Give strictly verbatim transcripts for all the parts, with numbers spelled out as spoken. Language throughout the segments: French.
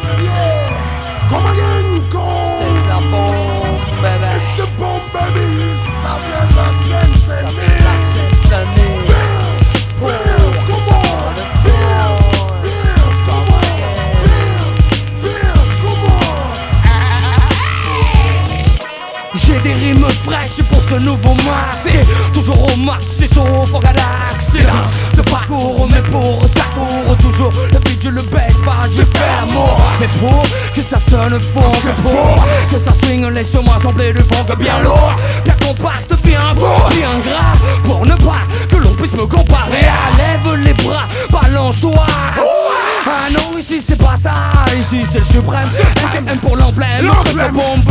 Come again, come. C'est de la bombe, baby. It's the bomb, baby. Ça vient de la scène, c'est Ça né. vient de la scène, ça naît. Bills, Bills, come Ça on. sent le Bills, Bills, come on. Bills, Bills, come on. J'ai des rimes fraîches pour ce nouveau max. C'est toujours au max, c'est sauf en galaxie. De parcours, mais pour ça court toujours. Le beat je le baisse pas, je fais l'amour. Mais pour que ça sonne fond, que pour que ça swing, laisse-moi sembler de fond que bien lourd, bien compact, bien beau, bien gras. Pour ne pas que l'on puisse me comparer. Lève les bras, balance-toi. Ah non, ici c'est pas ça, ici c'est le suprême. M M pour l'emblème, le bombin.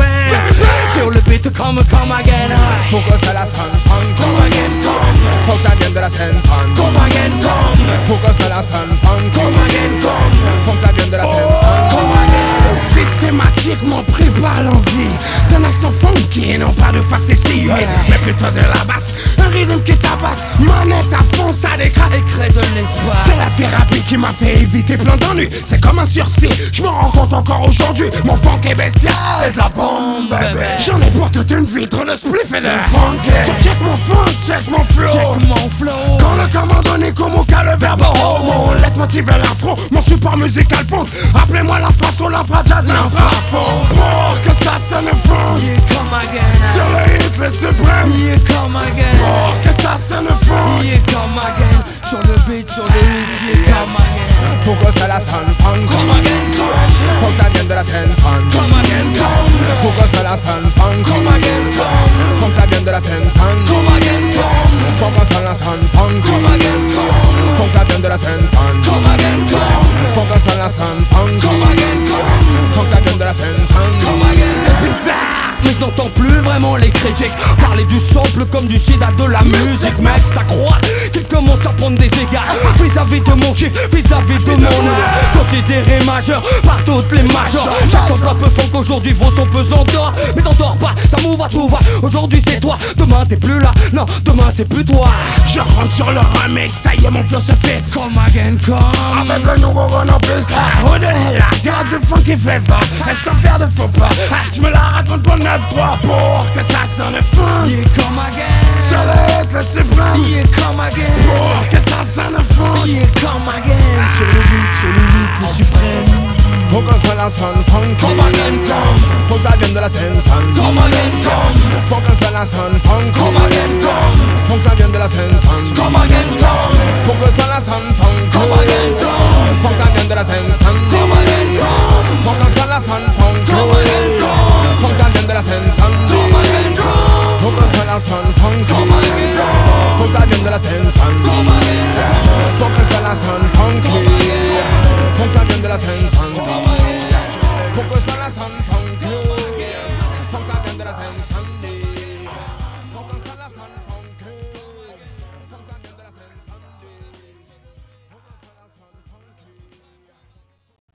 Sur le beat comme come again. Faut que ça la sonne, sonne, Come again, come. faut que ça vienne de la scène, sonne. Come again, come. Faut que ça la sonne, sonne, Come again, come. faut que ça vienne de la scène, sonne. Come again. Systématiquement prépare l'envie d'un instant funky, non pas de face ici, mais plutôt de la basse. Un rythme qui tabasse, manette à fond, ça décrasse. Et crée de l'espace. C'est la thérapie qui m'a fait éviter plein d'ennuis. C'est comme un sursis, je me rends compte encore aujourd'hui. Mon funk est bestial, C'est de la bombe, baby. j'en ai pour toute une vie, trop de spliff et de funk. So check mon funk, check mon flow. Check mon flow. Quand le commandant Nico Moka, le verbe oh, let motiver l'afro, mon support musical fond. Appelez-moi l'infra-son, l'infra-jazz, l'infra-fond. Pour que ça sonne fond. Yeah, come again. Sur le hit, le suprême. Yeah, come again. Pour que ça sonne fond. Yeah, come again. Sur le beat, sur le hit, yeah, come again. Faut que ça la sonne, sonne. Come again, come. Faut que ça vienne de la scène, sonne. Come again, come. Faut que ça la sonne, sonne. Come again, come. Faut que ça vienne de la scène, sonne. Come again, come. Faut que ça la sonne, sonne. Come again, come. Faut que ça vienne de la scène, sonne. Come again, come. Faut que ça la sonne, sonne. Come again, come. Faut que ça vienne de la scène, sonne. Come again. C'est bizarre, mais je n'entends plus vraiment les critiques parler du sample comme du sida de la musique. Mec, c'est à croire qu'il commence à prendre des égards vis-à-vis de mon kiff, vis-à-vis de mon art. Considéré majeur par toutes les majors. Chaque sample un peu funk aujourd'hui vaut son pesant d'or. Mais t'endors pas, ça m'ouvre à tout va. Aujourd'hui c'est toi, demain t'es plus là. Non, demain c'est plus toi. Je rentre sur le remix, ça y est mon flow se fixe. Come again, come. Avec le nouveau run en plus là. Who the hell I got the funky flavor. Elle sans faire de faux pas. Ah, je me la raconte pour neuf trois pour que ça sonne fun. Yeah, come again. Sur le hit, le suprême. Yeah, come again. Pour que ça sonne fun. Yeah, come again. Sur le beat, sur le beat, le suprême. Faut que ça la sonne, funky. Come again, come. Faut que ça vienne de la scène, sonne. Come again, come. Faut que ça la sonne, funky. Come again, come. Faut que ça vienne de la scène, sonne. Come again, come. Faut que ça la sonne, funky. Come again, come. Faut que ça vienne de la scène, sonne. Come again, come. Faut que ça la sonne, funky. Come again, come. Faut que ça vienne de la scène, sonne. Come again, come. Faut que ça la sonne, funky. Come again, come. Faut que ça vienne de la scène, sonne. Come again.